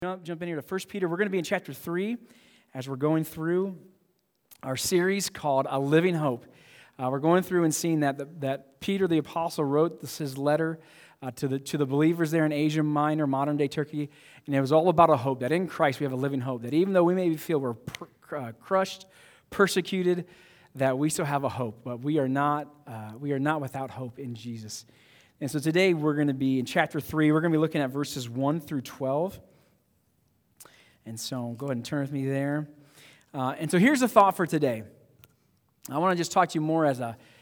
Jump in here to 1 Peter. We're going to be in chapter 3 as we're going through our series called A Living Hope. We're going through and seeing that Peter the Apostle wrote his letter to the believers there in Asia Minor, modern-day Turkey, and it was all about a hope, that in Christ we have a living hope, that even though we may feel we're crushed, persecuted, that we still have a hope, but we are not without hope in Jesus. And so today we're going to be in chapter 3. We're going to be looking at verses 1 through 12. And so go ahead and turn with me there. And so here's the thought for today. I want to just talk to you more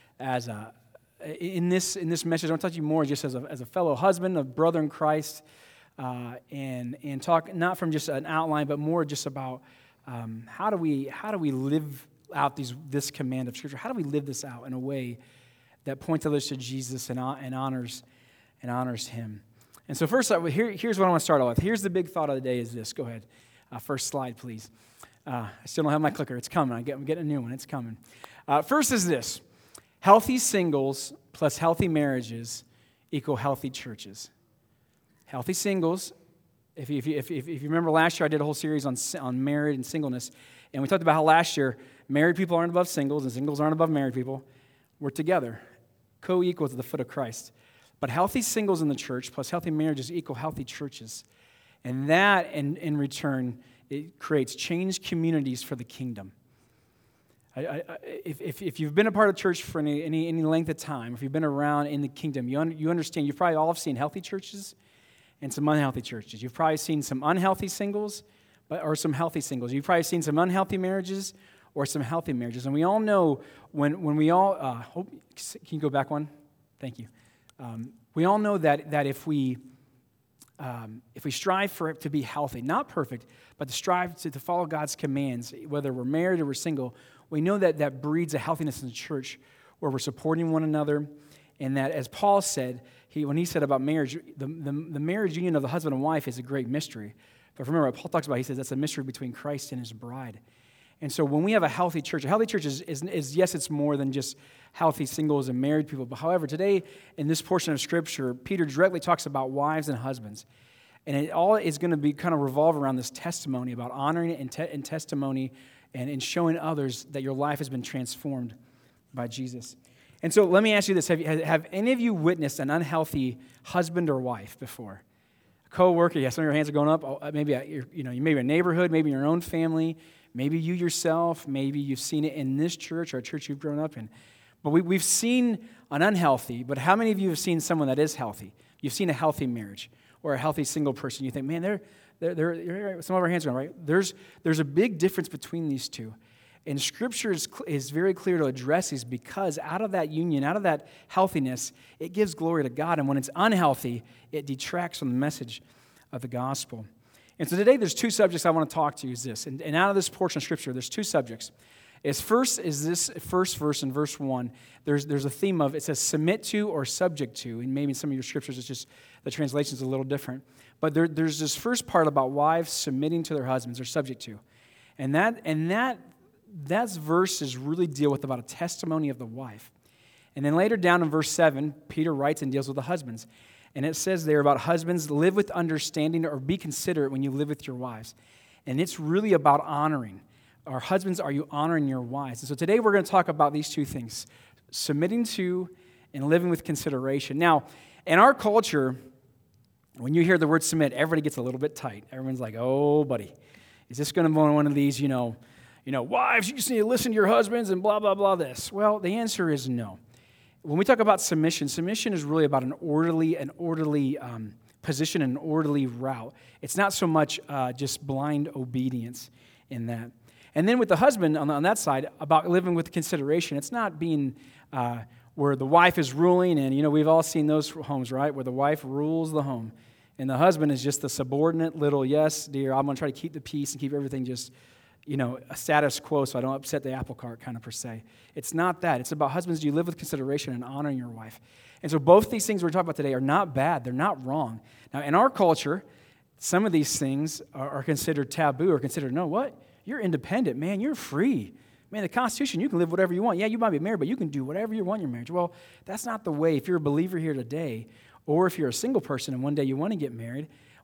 in this message. I want to talk to you more just as a fellow husband, a brother in Christ, and talk not from just an outline, but more just about how do we live out this command of Scripture? How do we live this out in a way that points others to Jesus and honors Him? And so first, here's what I want to start off with. Here's the big thought of the day is this. Go ahead. First slide, please. I still don't have my clicker. It's coming. I'm getting a new one. It's coming. First is this. Healthy singles plus healthy marriages equal healthy churches. Healthy singles. If you remember last year, I did a whole series on marriage and singleness. And we talked about how last year, married people aren't above singles and singles aren't above married people. We're together, co-equal to the foot of Christ. But healthy singles in the church plus healthy marriages equal healthy churches. And that, in return, it creates changed communities for the kingdom. If you've been a part of church for any length of time, if you've been around in the kingdom, you understand, you've probably all seen healthy churches and some unhealthy churches. You've probably seen some unhealthy singles or some healthy singles. You've probably seen some unhealthy marriages or some healthy marriages. And we all know when we all, can you go back one? Thank you. We all know that if we strive for it to be healthy, not perfect, but to strive to follow God's commands, whether we're married or we're single, we know that breeds a healthiness in the church where we're supporting one another, and that, as Paul said, when he said about marriage, the marriage union of the husband and wife is a great mystery. But remember what Paul talks about, he says that's a mystery between Christ and his bride. And so when we have a healthy church is yes, it's more than just healthy singles and married people. But however, today in this portion of Scripture, Peter directly talks about wives and husbands. And it all is going to be kind of revolve around this testimony about honoring it and testimony and showing others that your life has been transformed by Jesus. And so let me ask you this. Have any of you witnessed an unhealthy husband or wife before? A co-worker, yeah, some of your hands are going up. Maybe maybe a neighborhood, maybe in your own family. Maybe you yourself, maybe you've seen it in this church or a church you've grown up in. But we've seen an unhealthy, but how many of you have seen someone that is healthy? You've seen a healthy marriage or a healthy single person. You think, man, they're some of our hands are going, right? There's a big difference between these two. And Scripture is very clear to address these because out of that union, out of that healthiness, it gives glory to God. And when it's unhealthy, it detracts from the message of the gospel. And so today there's two subjects I want to talk to you is this. And out of this portion of Scripture, there's two subjects. First is this first verse in verse 1. There's a theme of, it says submit to or subject to. And maybe in some of your Scriptures it's just, the translation is a little different. But there's this first part about wives submitting to their husbands or subject to. And that verses really deal with about a testimony of the wife. And then later down in verse 7, Peter writes and deals with the husbands. And it says there about husbands, live with understanding or be considerate when you live with your wives. And it's really about honoring. Our husbands, are you honoring your wives? And so today we're going to talk about these two things, submitting to and living with consideration. Now, in our culture, when you hear the word submit, everybody gets a little bit tight. Everyone's like, oh, buddy, is this going to be one of these, wives, you just need to listen to your husbands and blah, blah, blah this? Well, the answer is no. When we talk about submission is really about an orderly position, an orderly route. It's not so much just blind obedience in that. And then with the husband on that side, about living with consideration. It's not being where the wife is ruling, and we've all seen those homes, right, where the wife rules the home, and the husband is just the subordinate little, yes, dear, I'm going to try to keep the peace and keep everything just a status quo so I don't upset the apple cart kind of per se. It's not that. It's about husbands, do you live with consideration and honoring your wife? And so both these things we're talking about today are not bad. They're not wrong. Now, in our culture, some of these things are considered taboo or considered, no, what? You're independent, man. You're free. Man, the Constitution, you can live whatever you want. Yeah, you might be married, but you can do whatever you want in your marriage. Well, that's not the way. If you're a believer here today, or if you're a single person and one day you want to get married,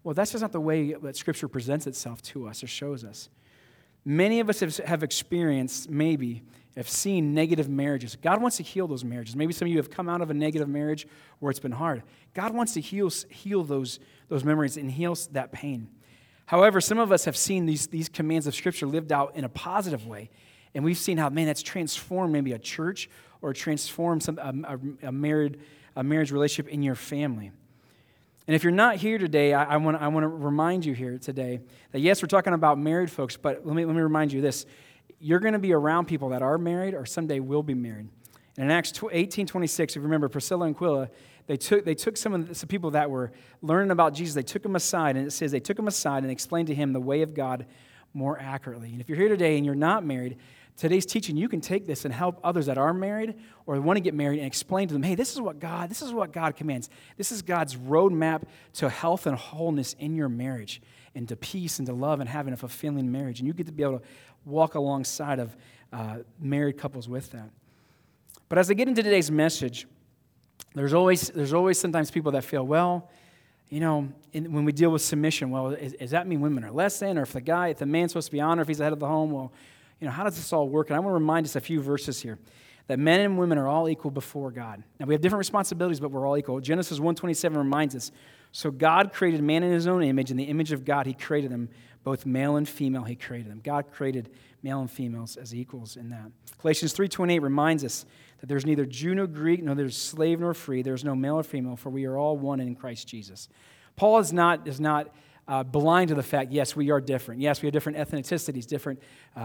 Well, that's just not the way that Scripture presents itself to us or shows us. Many of us have experienced, maybe, have seen negative marriages. God wants to heal those marriages. Maybe some of you have come out of a negative marriage where it's been hard. God wants to heal those memories and heal that pain. However, some of us have seen these commands of Scripture lived out in a positive way, and we've seen how, man, that's transformed maybe a church or transformed a marriage relationship in your family. And if you're not here today, I want to remind you here today that, yes, we're talking about married folks, but let me remind you this. You're going to be around people that are married or someday will be married. And in Acts 18:26, if you remember, Priscilla and Aquila, they took some people that were learning about Jesus, they took them aside, and it says they took them aside and explained to him the way of God more accurately. And if you're here today and you're not married, today's teaching, you can take this and help others that are married or want to get married and explain to them, hey, this is what God commands. This is God's roadmap to health and wholeness in your marriage and to peace and to love and having a fulfilling marriage. And you get to be able to walk alongside of married couples with that. But as I get into today's message, there's always sometimes people that feel, well, when we deal with submission, well, does that mean women are less than? Or if the man's supposed to be honored, if he's the head of the home, well, how does this all work? And I want to remind us a few verses here, that men and women are all equal before God. Now, we have different responsibilities, but we're all equal. Genesis 1:27 reminds us, so God created man in his own image. In the image of God, he created them, both male and female, he created them. God created male and females as equals in that. Galatians 3:28 reminds us that there's neither Jew nor Greek, no there's slave nor free, there's no male or female, for we are all one in Christ Jesus. Paul is not blind to the fact, yes, we are different. Yes, we have different ethnicities, different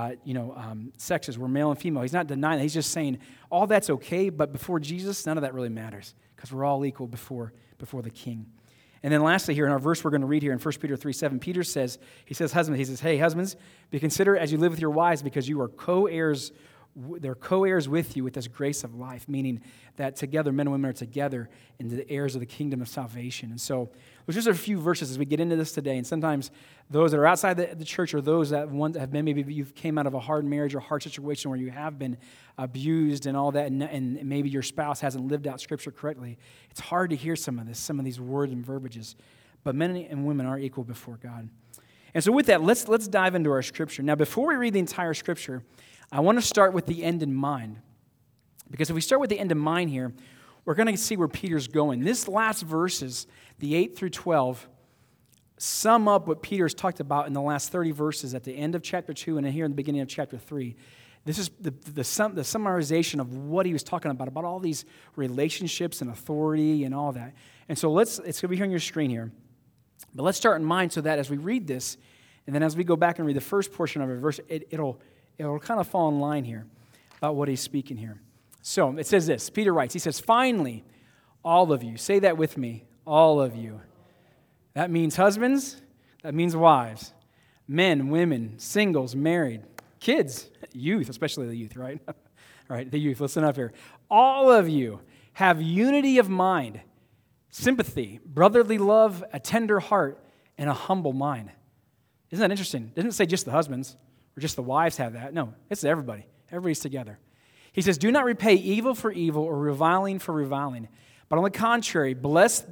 sexes. We're male and female. He's not denying that. He's just saying all that's okay, but before Jesus, none of that really matters because we're all equal before the King. And then lastly here in our verse we're going to read here in 1 Peter 3:7, Peter says, hey, husbands, be considerate as you live with your wives because you are co-heirs. They're co-heirs with you with this grace of life, meaning that together, men and women are together in the heirs of the kingdom of salvation. And so there's just a few verses as we get into this today. And sometimes those that are outside the church or those that have been, maybe you came out of a hard marriage or hard situation where you have been abused and all that, and maybe your spouse hasn't lived out Scripture correctly. It's hard to hear some of these words and verbiages. But men and women are equal before God. And so with that, let's dive into our Scripture. Now, before we read the entire Scripture, I want to start with the end in mind. Because if we start with the end in mind here, we're going to see where Peter's going. This last verses, the 8 through 12, sum up what Peter's talked about in the last 30 verses at the end of chapter 2 and here in the beginning of chapter 3. This is the summarization of what he was talking about all these relationships and authority and all that. And so it's going to be here on your screen here. But let's start in mind so that as we read this, and then as we go back and read the first portion of it, verse, it'll kind of fall in line here about what he's speaking here. So it says this. Peter writes, he says, finally, all of you. Say that with me. All of you. That means husbands. That means wives. Men, women, singles, married, kids, youth, especially the youth, right? All right, the youth. Listen up here. All of you have unity of mind, sympathy, brotherly love, a tender heart, and a humble mind. Isn't that interesting? It doesn't say just the husbands or just the wives have that. No, it's everybody. Everybody's together. He says, do not repay evil for evil or reviling for reviling, but on the contrary, bless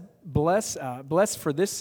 for this,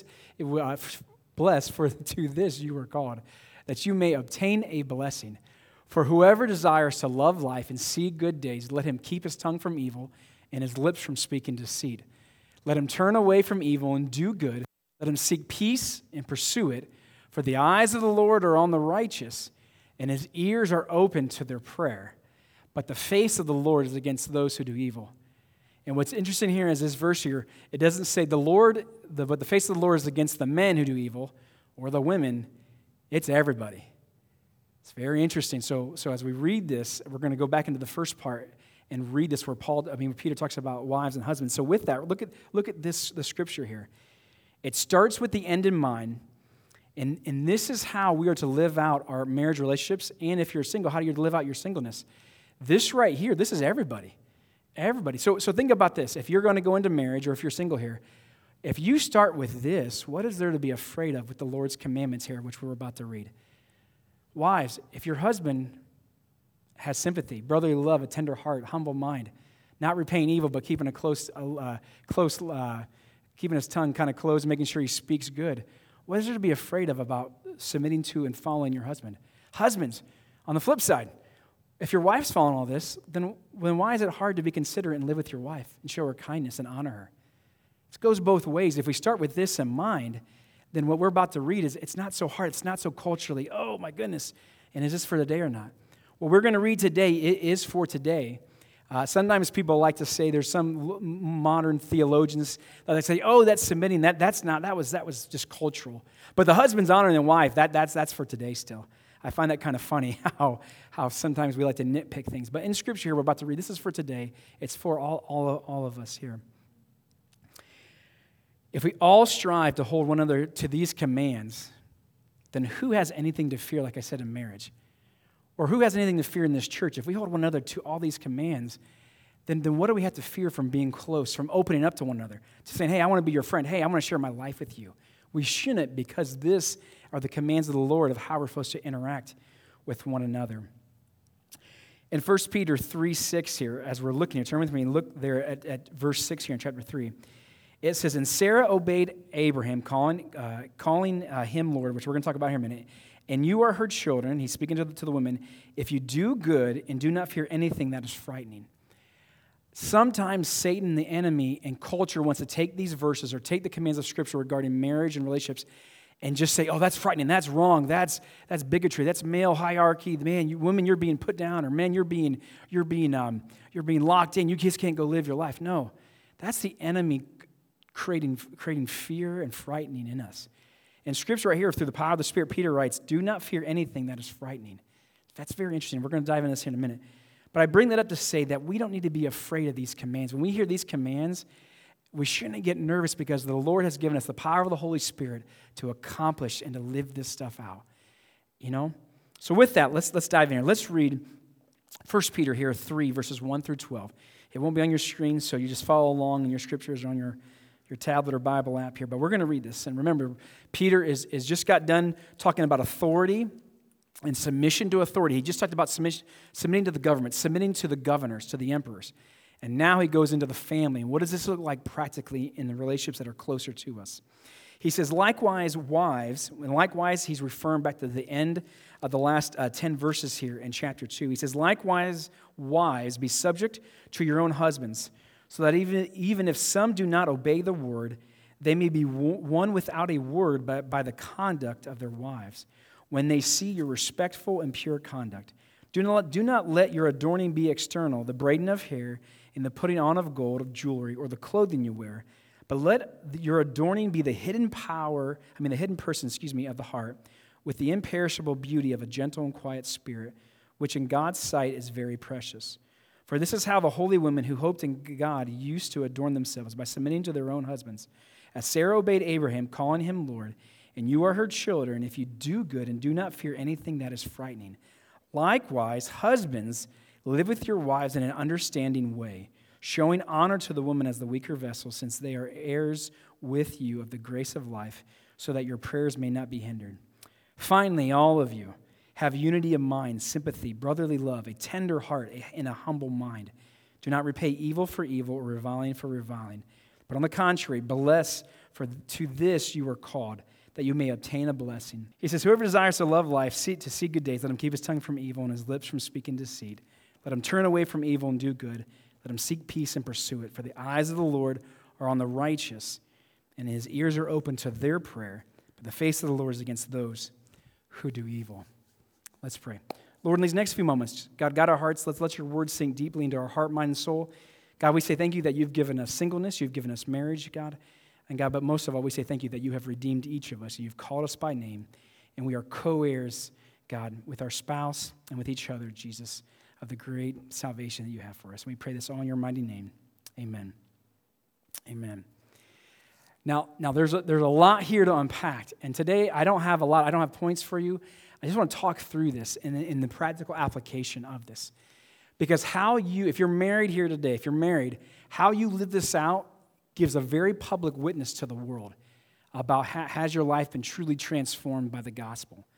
bless for to this you were called, that you may obtain a blessing. For whoever desires to love life and see good days, let him keep his tongue from evil and his lips from speaking deceit. Let him turn away from evil and do good. Let him seek peace and pursue it. For the eyes of the Lord are on the righteous, and his ears are open to their prayer. But the face of the Lord is against those who do evil. And what's interesting here is this verse here, it doesn't say but the face of the Lord is against the men who do evil or the women. It's everybody. It's very interesting. So as we read this, we're going to go back into the first part and read this where Peter talks about wives and husbands. So with that, look at the scripture here. It starts with the end in mind. And this is how we are to live out our marriage relationships. And if you're single, how do you live out your singleness? This right here, this is everybody. Everybody. So think about this. If you're going to go into marriage or if you're single here, if you start with this, what is there to be afraid of with the Lord's commandments here, which we're about to read? Wives, if your husband has sympathy, brotherly love, a tender heart, humble mind, not repaying evil, but keeping keeping his tongue kind of closed, making sure he speaks good. What is there to be afraid of about submitting to and following your husband? Husbands, on the flip side, if your wife's following all this, then why is it hard to be considerate and live with your wife and show her kindness and honor her? It goes both ways. If we start with this in mind, then what we're about to read is it's not so hard. It's not so culturally, oh my goodness, and is this for today or not? What we're going to read today is for today. Sometimes people like to say there's some modern theologians that they say, oh, that's submitting. That was just cultural. But the husband's honoring the wife, that's for today still. I find that kind of funny how sometimes we like to nitpick things. But in Scripture here we're about to read, this is for today. It's for all of us here. If we all strive to hold one another to these commands, then who has anything to fear, like I said, in marriage? Or who has anything to fear in this church? If we hold one another to all these commands, then what do we have to fear from being close, from opening up to one another, to saying, hey, I want to be your friend. Hey, I want to share my life with you. We shouldn't, because this are the commands of the Lord of how we're supposed to interact with one another. In 1 Peter 3:6 here, as we're looking here, turn with me and look there at verse 6 here in chapter 3. It says, and Sarah obeyed Abraham, calling him Lord, which we're going to talk about here in a minute. And you are her children, he's speaking to the women, if you do good and do not fear anything that is frightening. Sometimes Satan, the enemy, and culture wants to take these verses or take the commands of Scripture regarding marriage and relationships and just say, oh, that's frightening, that's wrong, that's bigotry, that's male hierarchy. Man, women, you're being put down, or men, you're being locked in. You just can't go live your life. No, that's the enemy creating fear and frightening in us. In Scripture right here, through the power of the Spirit, Peter writes, do not fear anything that is frightening. That's very interesting. We're going to dive into this here in a minute. But I bring that up to say that we don't need to be afraid of these commands. When we hear these commands, we shouldn't get nervous, because the Lord has given us the power of the Holy Spirit to accomplish and to live this stuff out. You know? So with that, let's dive in here. Let's read 1 Peter here, 3, verses 1 through 12. It won't be on your screen, so you just follow along in your scriptures or on your tablet or Bible app here. But we're going to read this. And remember, Peter is just got done talking about authority and submission to authority. He just talked about submitting to the government, submitting to the governors, to the emperors. And now he goes into the family. And what does this look like practically in the relationships that are closer to us? He says, likewise, wives, and likewise, he's referring back to the end of the last 10 verses here in chapter 2. He says, likewise, wives, be subject to your own husbands, so that even if some do not obey the word, they may be won without a word by the conduct of their wives, when they see your respectful and pure conduct. Do not let your adorning be external, the braiding of hair and the putting on of gold, of jewelry, or the clothing you wear, but let your adorning be the hidden person of the heart, with the imperishable beauty of a gentle and quiet spirit, which in God's sight is very precious. For this is how the holy women who hoped in God used to adorn themselves, by submitting to their own husbands. As Sarah obeyed Abraham, calling him Lord, and you are her children, if you do good and do not fear anything that is frightening. Likewise, husbands, live with your wives in an understanding way, showing honor to the woman as the weaker vessel, since they are heirs with you of the grace of life, so that your prayers may not be hindered. Finally, all of you, have unity of mind, sympathy, brotherly love, a tender heart, and a humble mind. Do not repay evil for evil or reviling for reviling. But on the contrary, bless, for to this you are called, that you may obtain a blessing. He says, whoever desires to love life, to see good days, let him keep his tongue from evil and his lips from speaking deceit. Let him turn away from evil and do good. Let him seek peace and pursue it. For the eyes of the Lord are on the righteous, and his ears are open to their prayer. But the face of the Lord is against those who do evil. Let's pray. Lord, in these next few moments, God, guide our hearts. Let's let your word sink deeply into our heart, mind, and soul. God, we say thank you that you've given us singleness, you've given us marriage, God. And God, but most of all, we say thank you that you have redeemed each of us. You've called us by name, and we are co-heirs, God, with our spouse and with each other, Jesus, of the great salvation that you have for us. And we pray this all in your mighty name. Amen. Amen. Now there's a lot here to unpack. And today, I don't have a lot. I don't have points for you. I just want to talk through this in the practical application of this. Because if you're married here today, if you're married, how you live this out gives a very public witness to the world about has your life been truly transformed by the gospel.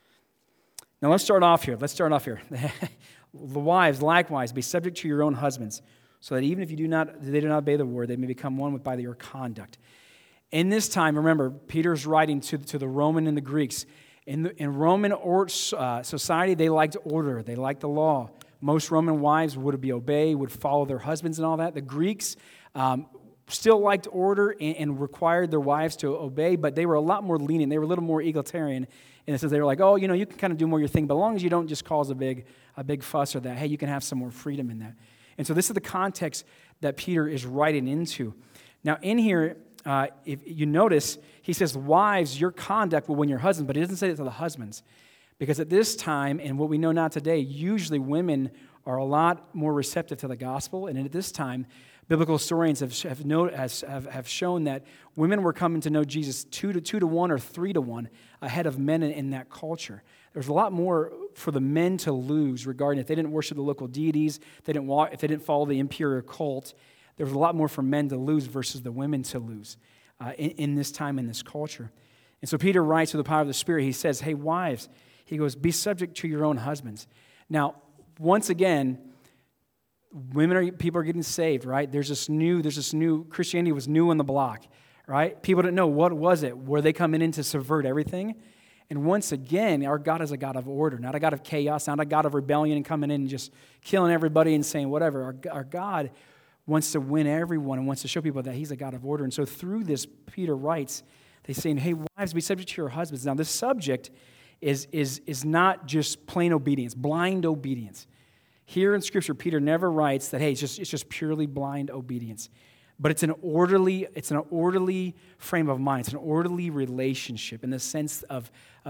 Now let's start off here. The wives, likewise, be subject to your own husbands, so that even if they do not obey the word, they may become one by your conduct. In this time, remember, Peter's writing to the Roman and the Greeks. In Roman society, they liked order. They liked the law. Most Roman wives would obey, would follow their husbands and all that. The Greeks still liked order and required their wives to obey, but they were a lot more lenient. They were a little more egalitarian in the sense they were like, oh, you can kind of do more your thing, but as long as you don't just cause a big fuss or that, hey, you can have some more freedom in that. And so this is the context that Peter is writing into. Now, in here, if you notice, he says, wives, your conduct will win your husband, but he doesn't say it to the husbands. Because at this time, and what we know now today, usually women are a lot more receptive to the gospel. And at this time, biblical historians have shown that women were coming to know Jesus 2 to 1 or 3 to 1 ahead of men in that culture. There's a lot more for the men to lose regarding if they didn't worship the local deities, if they didn't follow the imperial cult. There was a lot more for men to lose versus the women to lose in this time, in this culture. And so Peter writes with the power of the Spirit. He says, hey, wives, he goes, be subject to your own husbands. Now, once again, people are getting saved, right? There's this new, Christianity was new on the block, right? People didn't know what was it. Were they coming in to subvert everything? And once again, our God is a God of order, not a God of chaos, not a God of rebellion and coming in and just killing everybody and saying whatever. Our God wants to win everyone and wants to show people that he's a God of order. And so through this, Peter writes, they're saying, hey, wives, be subject to your husbands. Now, this subject is not just plain obedience, blind obedience. Here in Scripture, Peter never writes that, hey, it's just purely blind obedience. But it's an orderly frame of mind. It's an orderly relationship in the sense of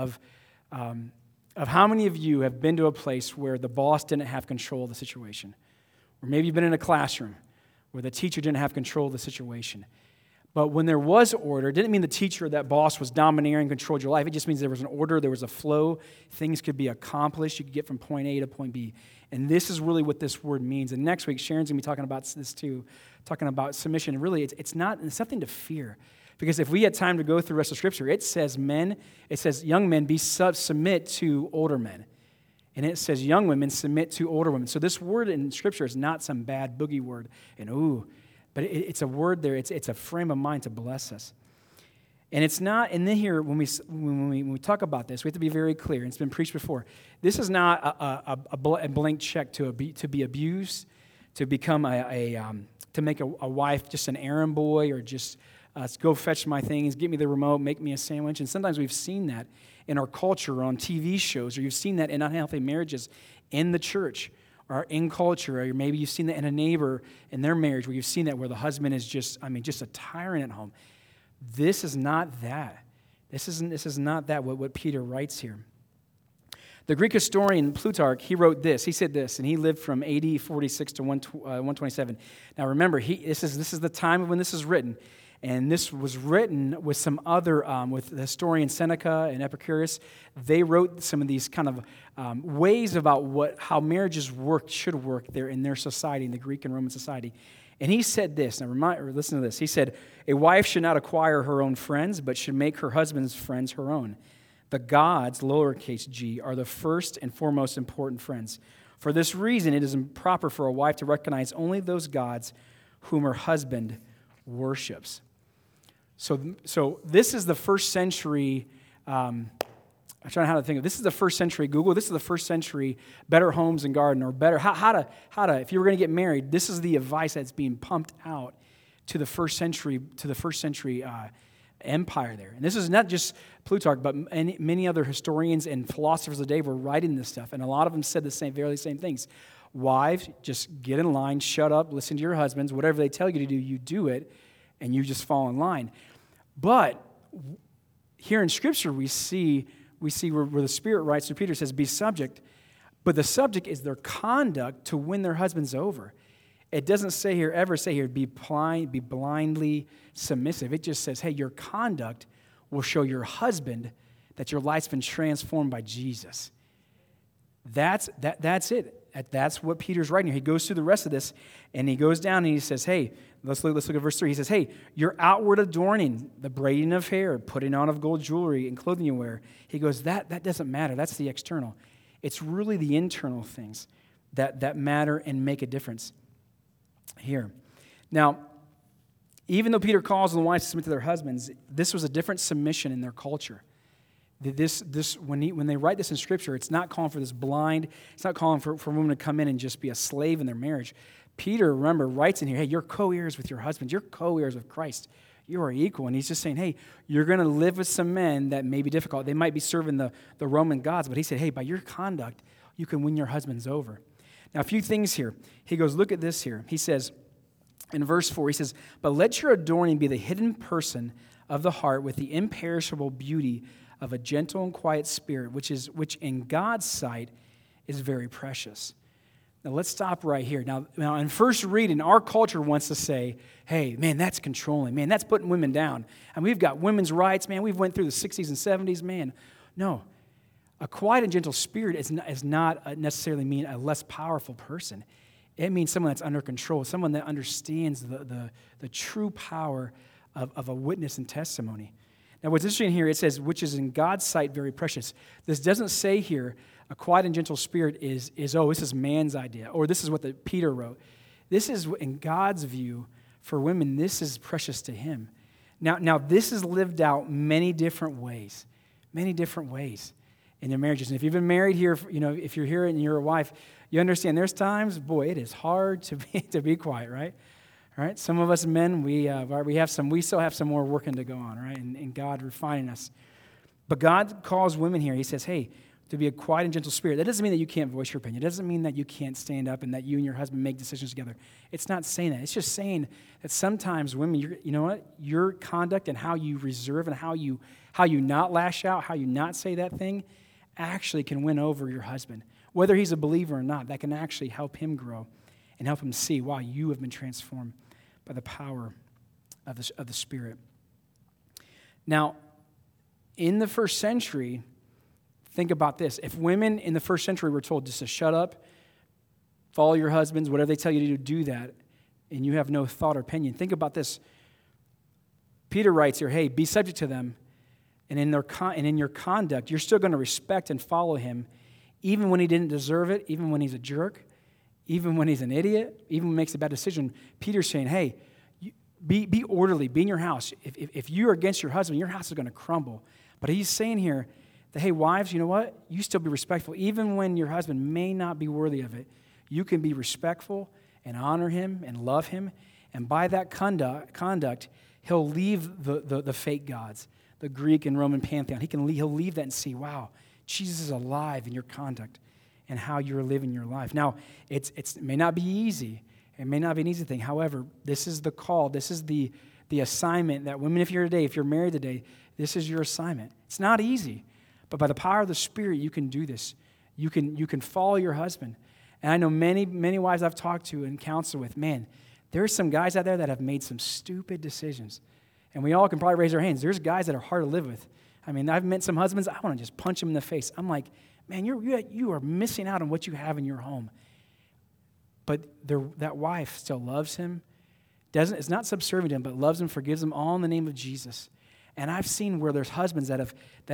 how many of you have been to a place where the boss didn't have control of the situation? Or maybe you've been in a classroom where the teacher didn't have control of the situation. But when there was order, it didn't mean the teacher or that boss was domineering, controlled your life. It just means there was an order, there was a flow. Things could be accomplished. You could get from point A to point B. And this is really what this word means. And next week, Sharon's going to be talking about this too, talking about submission. And really, it's nothing to fear. Because if we had time to go through the rest of Scripture, it says young men submit to older men. And it says young women submit to older women. So this word in Scripture is not some bad boogie word. But it's a word there. It's a frame of mind to bless us. And it's not, and then here, when we talk about this, we have to be very clear, and it's been preached before. This is not a blank check to be abused, to become to make a wife just an errand boy, or just go fetch my things, get me the remote, make me a sandwich. And sometimes we've seen that in our culture, or on TV shows, or you've seen that in unhealthy marriages in the church, or in culture, or maybe you've seen that in a neighbor in their marriage, where you've seen that where the husband is just a tyrant at home. This is not that. This is not that what Peter writes here. The Greek historian Plutarch, he wrote this. He said this, and he lived from AD 46 to 127. Now remember, this is the time when this is written. And this was written with some other, with the historian Seneca and Epicurus. They wrote some of these kind of ways about how marriages should work there in their society, in the Greek and Roman society. And he said this, now listen to this. He said, a wife should not acquire her own friends, but should make her husband's friends her own. The gods, lowercase g, are the first and foremost important friends. For this reason, it is improper for a wife to recognize only those gods whom her husband worships. So this is the first century, I'm trying how to think of this is the first century Google, this is the first century Better Homes and Garden, or better, how to, if you were going to get married, this is the advice that's being pumped out to the first century empire there. And this is not just Plutarch, but many other historians and philosophers of the day were writing this stuff, and a lot of them said the very same things. Wives, just get in line, shut up, listen to your husbands, whatever they tell you to do, you do it, and you just fall in line. But here in Scripture, we see where the Spirit writes, so Peter says, be subject. But the subject is their conduct to win their husbands over. It doesn't ever say here, be blindly submissive. It just says, hey, your conduct will show your husband that your life's been transformed by Jesus. That's it. That's what Peter's writing here. He goes through the rest of this, and he goes down and he says, hey, let's look at verse 3. He says, hey, your outward adorning, the braiding of hair, putting on of gold jewelry and clothing you wear. He goes, that doesn't matter. That's the external. It's really the internal things that matter and make a difference here. Now, Even though Peter calls on the wives to submit to their husbands, this was a different submission in their culture. When they write this in Scripture, it's not calling for this blind, it's not calling for women to come in and just be a slave in their marriage. Peter, remember, writes in here, hey, you're co-heirs with your husbands, you're co-heirs with Christ. You are equal. And he's just saying, hey, you're going to live with some men that may be difficult. They might be serving the Roman gods, but he said, hey, by your conduct, you can win your husbands over. Now, a few things here. He goes, look at this here. He says, in verse 4, he says, but let your adorning be the hidden person of the heart with the imperishable beauty of a gentle and quiet spirit, which in God's sight is very precious. Now, let's stop right here. Now, in first reading, our culture wants to say, hey, man, that's controlling. Man, that's putting women down. And we've got women's rights, man. We've went through the 60s and 70s, man. No, a quiet and gentle spirit is not necessarily mean a less powerful person. It means someone that's under control, someone that understands the true power of a witness and testimony. Now, what's interesting here, it says, which is in God's sight very precious. This doesn't say here, a quiet and gentle spirit is this is man's idea, or this is what Peter wrote. This is, in God's view, for women, this is precious to him. Now this is lived out many different ways in their marriages. And if you've been married here, if you're here and you're a wife, you understand there's times, boy, it is hard to be quiet, right? All right, some of us men, we still have some more working to go on, right? And God refining us. But God calls women here. He says, hey, to be a quiet and gentle spirit. That doesn't mean that you can't voice your opinion. It doesn't mean that you can't stand up and that you and your husband make decisions together. It's not saying that. It's just saying that sometimes women, your conduct and how you reserve and how you not lash out, how you not say that thing, actually can win over your husband. Whether he's a believer or not, that can actually help him grow and help him see, wow, you have been transformed by the power of the Spirit. Now, in the first century, think about this. If women in the first century were told just to shut up, follow your husbands, whatever they tell you to do that, and you have no thought or opinion, think about this. Peter writes here, hey, be subject to them, and in your conduct, you're still going to respect and follow him, even when he didn't deserve it, even when he's a jerk, even when he's an idiot, even when he makes a bad decision. Peter's saying, hey, be orderly, be in your house. If you're against your husband, your house is going to crumble. But he's saying here that, hey, wives, you know what? You still be respectful. Even when your husband may not be worthy of it, you can be respectful and honor him and love him. And by that conduct, he'll leave the fake gods, the Greek and Roman pantheon. He'll leave that and see, wow, Jesus is alive in your conduct and how you're living your life. Now, it may not be easy. It may not be an easy thing. However, this is the call. This is the assignment that women, if you're married today, this is your assignment. It's not easy, but by the power of the Spirit, you can do this. You can follow your husband. And I know many, many wives I've talked to and counseled with, man, there's some guys out there that have made some stupid decisions. And we all can probably raise our hands. There's guys that are hard to live with. I mean, I've met some husbands, I want to just punch them in the face. I'm like, man, you are missing out on what you have in your home. But that wife still loves him, is not subservient to him, but loves him, forgives him, all in the name of Jesus. And I've seen where there's husbands that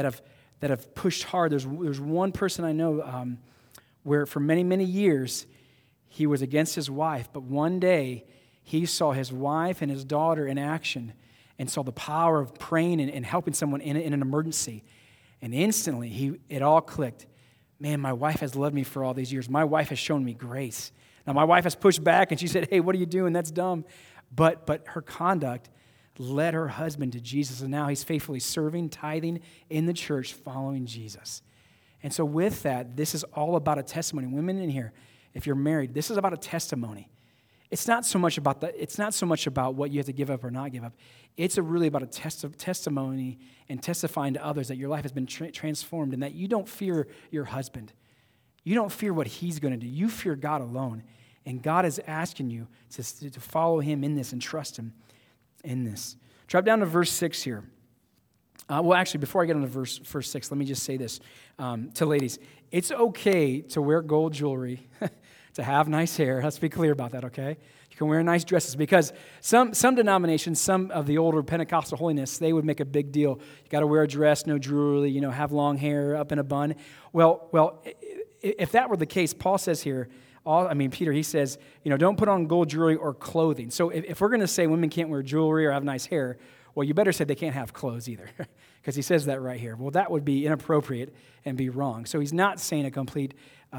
have pushed hard. There's one person I know where for many, many years he was against his wife, but one day he saw his wife and his daughter in action and saw the power of praying and helping someone in an emergency. And instantly it all clicked. Man, my wife has loved me for all these years. My wife has shown me grace. Now, my wife has pushed back and she said, hey, what are you doing? That's dumb. But her conduct led her husband to Jesus, and now he's faithfully serving, tithing in the church, following Jesus. And so with that, this is all about a testimony. Women in here, if you're married, this is about a testimony. It's not so much about what you have to give up or not give up. It's really about a testimony and testifying to others that your life has been transformed and that you don't fear your husband. You don't fear what he's going to do. You fear God alone. And God is asking you to follow him in this and trust him in this. Drop down to verse 6 here. Before I get on to verse 6, let me just say this to ladies. It's okay to wear gold jewelry, to have nice hair. Let's be clear about that, okay? You can wear nice dresses because some denominations, some of the older Pentecostal holiness, they would make a big deal. You got to wear a dress, no jewelry, have long hair up in a bun. Well, if that were the case, Paul says here, Peter, he says, don't put on gold jewelry or clothing. So if we're going to say women can't wear jewelry or have nice hair, well, you better say they can't have clothes either, because he says that right here. Well, that would be inappropriate and be wrong. So he's not saying a complete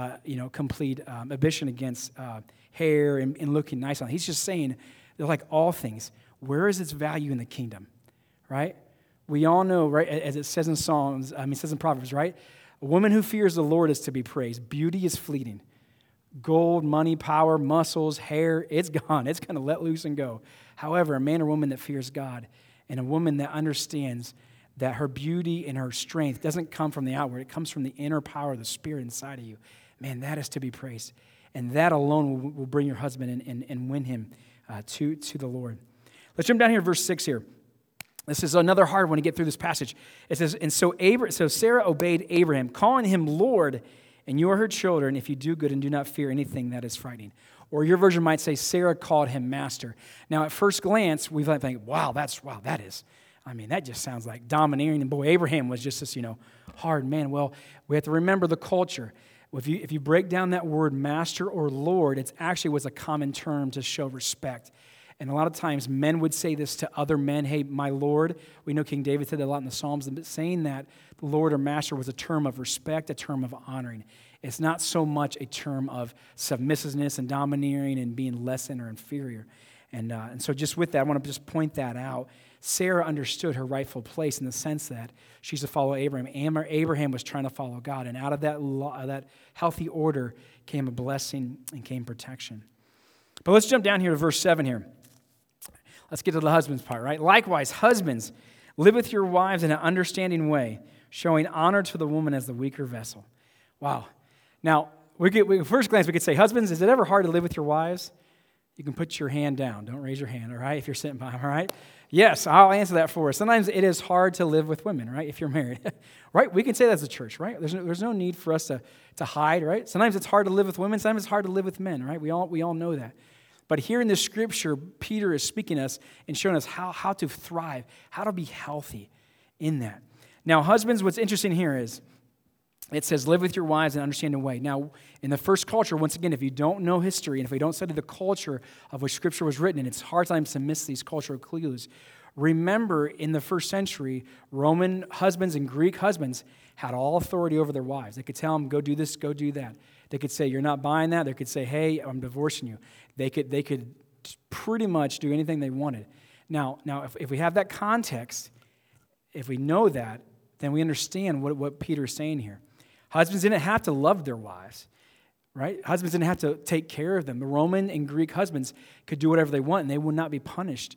ambition against hair and looking nice on it. He's just saying, they're like all things, where is its value in the kingdom, right? We all know, right, as it says in it says in Proverbs, right? A woman who fears the Lord is to be praised. Beauty is fleeting. Gold, money, power, muscles, hair, it's gone. It's going to let loose and go. However, a man or woman that fears God and a woman that understands that her beauty and her strength doesn't come from the outward, it comes from the inner power of the Spirit inside of you. Man, that is to be praised. And that alone will bring your husband and win him to the Lord. Let's jump down here to verse 6 here. This is another hard one to get through this passage. It says, so Sarah obeyed Abraham, calling him Lord, and you are her children if you do good and do not fear anything that is frightening. Or your version might say, Sarah called him master. Now, at first glance, we might think, that just sounds like domineering. And boy, Abraham was just this, hard man. Well, we have to remember the culture. If you break down that word master or Lord, it actually was a common term to show respect. And a lot of times men would say this to other men, hey, my Lord. We know King David said that a lot in the Psalms, but saying that the Lord or master was a term of respect, a term of honoring. It's not so much a term of submissiveness and domineering and being less than or inferior. And so just with that, I want to just point that out. Sarah understood her rightful place in the sense that she's to follow Abraham. Abraham was trying to follow God. And out of that healthy order came a blessing and came protection. But let's jump down here to verse 7 here. Let's get to the husband's part, right? Likewise, husbands, live with your wives in an understanding way, showing honor to the woman as the weaker vessel. Wow. Now, first glance, we could say, husbands, is it ever hard to live with your wives? You can put your hand down. Don't raise your hand, all right, if you're sitting by them, all right? Yes, I'll answer that for us. Sometimes it is hard to live with women, right, if you're married. Right? We can say that as a church, right? There's no need for us to hide, right? Sometimes it's hard to live with women. Sometimes it's hard to live with men, right? We all know that. But here in this scripture, Peter is speaking to us and showing us how to thrive, how to be healthy in that. Now, husbands, what's interesting here is it says, live with your wives in an understanding way. Now, in the first culture, once again, if you don't know history and if we don't study the culture of which scripture was written, and it's hard times to miss these cultural clues, remember in the first century, Roman husbands and Greek husbands had all authority over their wives. They could tell them, go do this, go do that. They could say, you're not buying that. They could say, hey, I'm divorcing you. They could pretty much do anything they wanted. Now, if we have that context, if we know that, then we understand what Peter is saying here. Husbands didn't have to love their wives, right? Husbands didn't have to take care of them. The Roman and Greek husbands could do whatever they want, and they would not be punished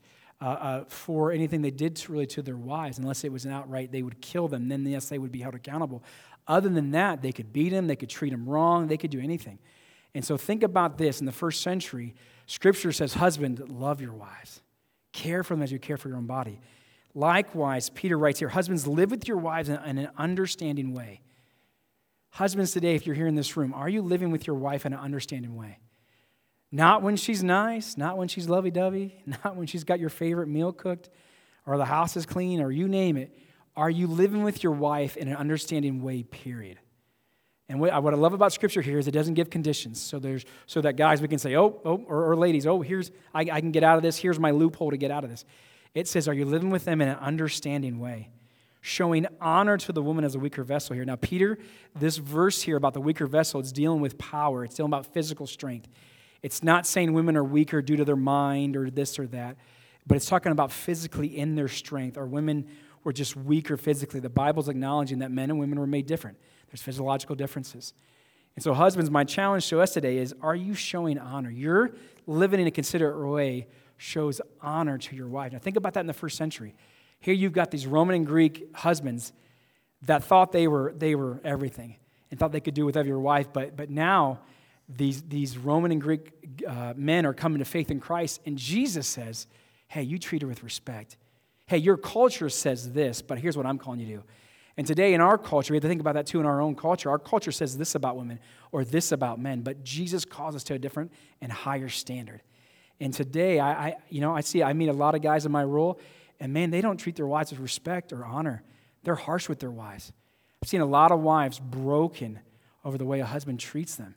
for anything they did to their wives, unless it was an outright, they would kill them. Then, yes, they would be held accountable. Other than that, they could beat them, they could treat them wrong, they could do anything. And so think about this. In the first century, Scripture says, husband, love your wives. Care for them as you care for your own body. Likewise, Peter writes here, husbands, live with your wives in an understanding way. Husbands today, if you're here in this room, are you living with your wife in an understanding way? Not when she's nice, not when she's lovey-dovey, not when she's got your favorite meal cooked, or the house is clean, or you name it. Are you living with your wife in an understanding way, period? And what I love about Scripture here is it doesn't give conditions. So that guys, we can say, or ladies, I can get out of this. Here's my loophole to get out of this. It says, are you living with them in an understanding way? Showing honor to the woman as a weaker vessel here. Now, Peter, this verse here about the weaker vessel, it's dealing with power. It's dealing about physical strength. It's not saying women are weaker due to their mind or this or that, but it's talking about physically in their strength, or women were just weaker physically. The Bible's acknowledging that men and women were made different. There's physiological differences. And so husbands, my challenge to us today is, are you showing honor? You're living in a considerate way shows honor to your wife. Now think about that in the first century. Here you've got these Roman and Greek husbands that thought they were everything and thought they could do whatever your wife, but now these Roman and Greek men are coming to faith in Christ, and Jesus says, hey, you treat her with respect. Hey, your culture says this, but here's what I'm calling you to do. And today in our culture, we have to think about that too in our own culture. Our culture says this about women or this about men, but Jesus calls us to a different and higher standard. And today, I meet a lot of guys in my role, and man, they don't treat their wives with respect or honor. They're harsh with their wives. I've seen a lot of wives broken over the way a husband treats them.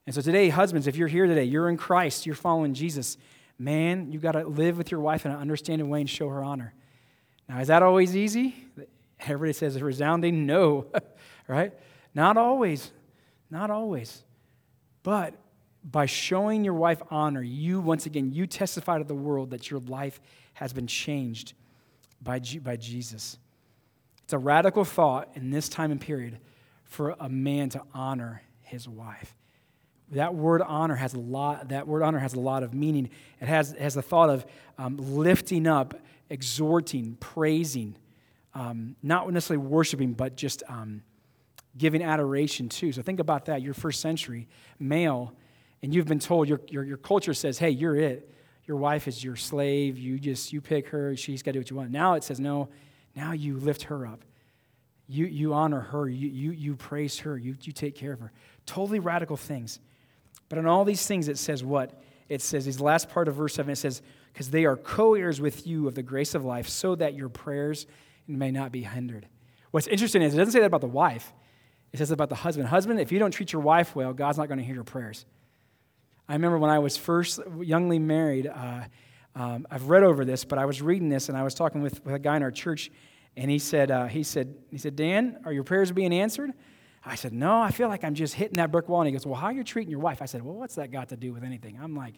And so today, husbands, if you're here today, you're in Christ, you're following Jesus, man, you got to live with your wife in an understanding way and show her honor. Now, is that always easy? Everybody says a resounding no, right? Not always. Not always. But by showing your wife honor, once again, you testify to the world that your life has been changed by Jesus. It's a radical thought in this time and period for a man to honor his wife. That word honor has a lot of meaning. It has the thought of lifting up, exhorting, praising, not necessarily worshiping, but just giving adoration too. So think about that. You're first century male, and you've been told, your culture says, hey, you're it. Your wife is your slave. You pick her. She's got to do what you want. Now it says, no, now you lift her up. You honor her. You praise her. You take care of her. Totally radical things. But in all these things, it says what? It says, these last part of verse 7, it says, because they are co-heirs with you of the grace of life, so that your prayers may not be hindered. What's interesting is it doesn't say that about the wife. It says about the husband. Husband, if you don't treat your wife well, God's not going to hear your prayers. I remember when I was first youngly married, I've read over this, but I was reading this, and I was talking with a guy in our church, and he said, Dan, are your prayers being answered? I said, no, I feel like I'm just hitting that brick wall. And he goes, well, how are you treating your wife? I said, well, what's that got to do with anything?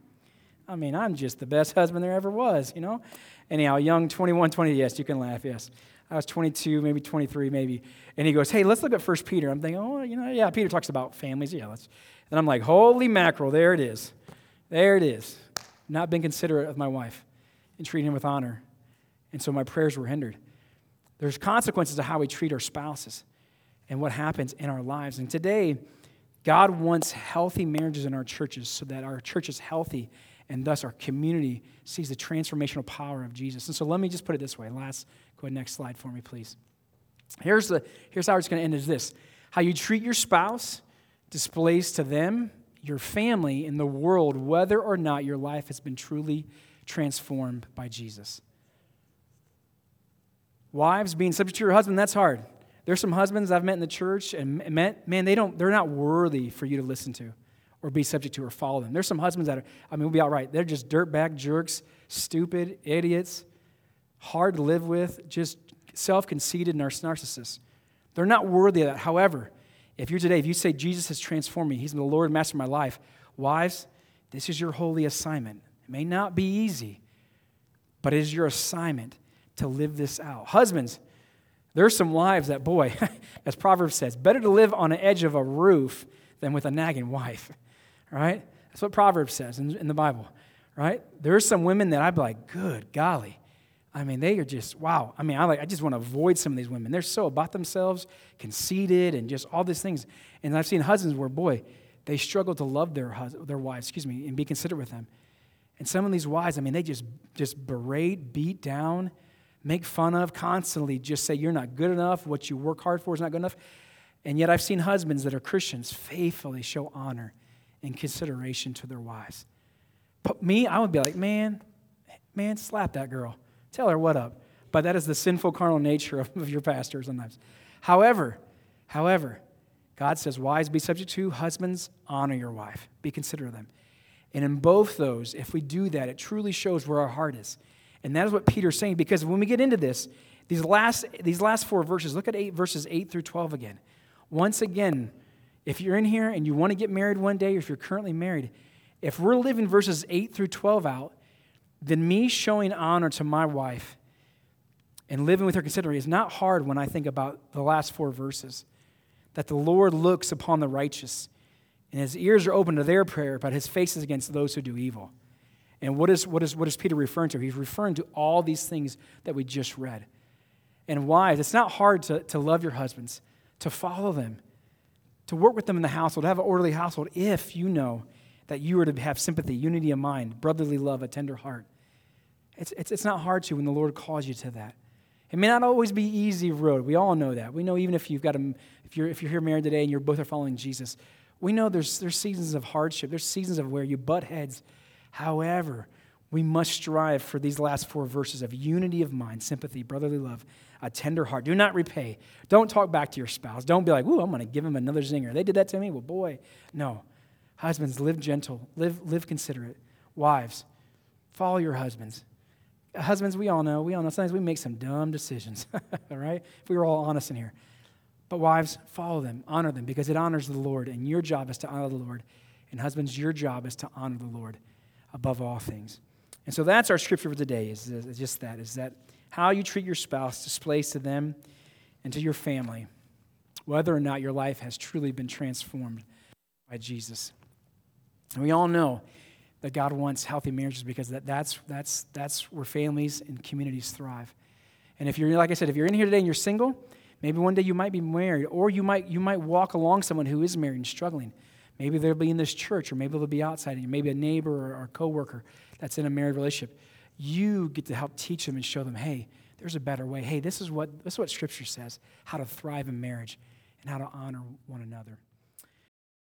I'm just the best husband there ever was, Anyhow, young, 21, 20, yes, you can laugh, yes. I was 22, maybe 23, maybe. And he goes, hey, let's look at 1 Peter. I'm thinking, yeah, Peter talks about families. Yeah, let's. And I'm like, holy mackerel, there it is. There it is. Not being considerate of my wife and treating him with honor. And so my prayers were hindered. There's consequences to how we treat our spouses and what happens in our lives. And today, God wants healthy marriages in our churches so that our church is healthy and thus our community sees the transformational power of Jesus. And so let me just put it this way. Go ahead, next slide for me, please. Here's how it's going to end is this. How you treat your spouse displays to them, your family, and the world, whether or not your life has been truly transformed by Jesus. Wives, being subject to your husband, that's hard. There's some husbands I've met in the church and they're not worthy for you to listen to or be subject to or follow them. There's some husbands that we'll be all right. They're just dirtbag jerks, stupid, idiots, hard to live with, just self-conceited narcissists. They're not worthy of that. However, if you say, Jesus has transformed me, he's the Lord and Master of my life, wives, this is your holy assignment. It may not be easy, but it is your assignment to live this out. Husbands, there's some wives that, boy, as Proverbs says, better to live on the edge of a roof than with a nagging wife, right? That's what Proverbs says in the Bible, right? There's some women that I'd be like, good golly. They are just, wow. I just want to avoid some of these women. They're so about themselves, conceited, and just all these things. And I've seen husbands where, boy, they struggle to love their wives, and be considerate with them. And some of these wives, they just berate, beat down, make fun of, constantly just say you're not good enough, what you work hard for is not good enough. And yet I've seen husbands that are Christians faithfully show honor and consideration to their wives. But me, I would be like, man, slap that girl. Tell her what up. But that is the sinful carnal nature of your pastor sometimes. However, God says, wives, be subject to, husbands, honor your wife. Be considerate of them. And in both those, if we do that, it truly shows where our heart is. And that is what Peter's saying, because when we get into this, these last four verses, look at verses 8 through 12 again. Once again, if you're in here and you want to get married one day, or if you're currently married, if we're living verses 8 through 12 out, then me showing honor to my wife and living with her considerately is not hard when I think about the last four verses. That the Lord looks upon the righteous, and his ears are open to their prayer, but his face is against those who do evil. And what is Peter referring to? He's referring to all these things that we just read. And wives, it's not hard to love your husbands, to follow them, to work with them in the household, to have an orderly household, if you know that you are to have sympathy, unity of mind, brotherly love, a tender heart. It's not hard to when the Lord calls you to that. It may not always be easy road. We all know that. We know even if you're here married today and you're both are following Jesus, we know there's seasons of hardship. There's seasons of where you butt heads. However, we must strive for these last four verses of unity of mind, sympathy, brotherly love, a tender heart. Do not repay. Don't talk back to your spouse. Don't be like, ooh, I'm going to give him another zinger. They did that to me. Well, boy, no. Husbands, live gentle, live considerate. Wives, follow your husbands. Husbands, we all know, sometimes we make some dumb decisions, all right? If we were all honest in here. But wives, follow them, honor them, because it honors the Lord, and your job is to honor the Lord. And husbands, your job is to honor the Lord above all things. And so that's our scripture for today, is just that, is that how you treat your spouse displays to them and to your family whether or not your life has truly been transformed by Jesus. And we all know that God wants healthy marriages because that's where families and communities thrive. And if you're, like I said, if you're in here today and you're single, maybe one day you might be married, or you might walk along someone who is married and struggling. Maybe they'll be in this church, or maybe they'll be outside, and maybe a neighbor or a coworker that's in a married relationship. You get to help teach them and show them, hey, there's a better way. Hey, this is what Scripture says, how to thrive in marriage and how to honor one another.